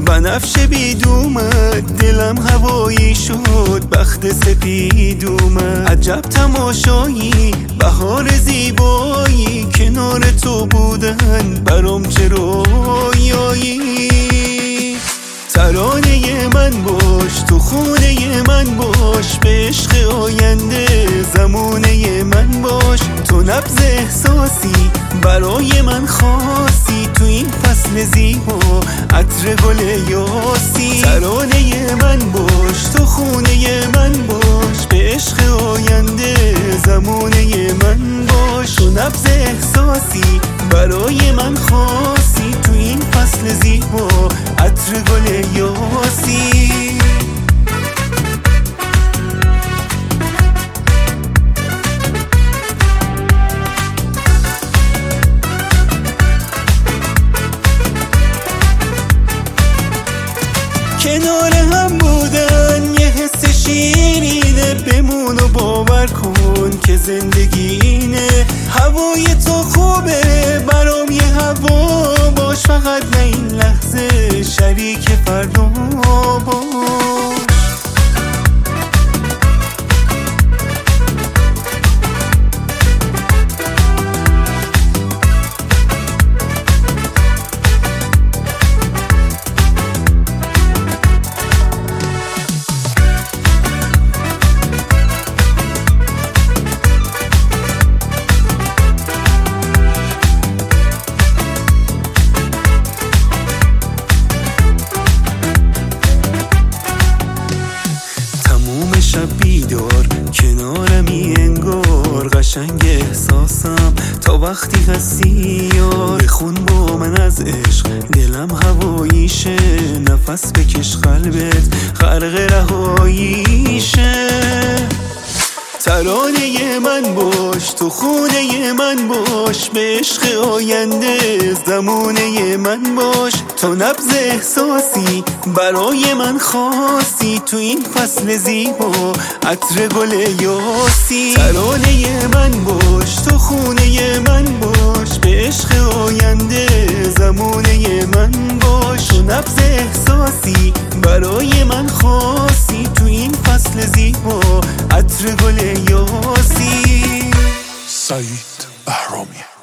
بنفشه بید اومد، دلم هوایی شد، بخت سپید اومد. عجب تماشایی، بهار زیبایی، کنار تو بودن برام چه رویایی. ترانه من باش، تو خونه من باش، به عشق آینده زمونه من باش. تو نبض احساسی، برای من خاصی، تو این فصل زیبا عطر گل یاسی. ترانه من باش، تو خونه من باش، به عشق آینده زمونه من باش. تو نبض احساسی، برای من خاصی، تو این فصل زیبا عطر گل یاسی. کنار هم بودن یه حس شیرینه، بمون و باور کن که زندگی اینه. هوای تو خوبه، برام یه هوا باش، فقط نه این لحظه شریک فردا باش. شب بیدار کنارمی انگار، قشنگ احساسم تا وقتی هستی یار. بخون با من از عشق، دلم هواییشه، نفس بکش قلبت غرق رهاییشه. ترانه من باش، تو خونه من باش، به عشق آینده زمونه من باش. تو نبض احساسی، برای من خاصی، تو این فصل زیبا عطر گل یاسی. ترانه من باش، تو خونه من باش، به عشق آینده زمونه من باش. تو نبض احساسی، برای من خاصی، تو این فصل زیبا عطر گل یاسی. سعید بهرامی.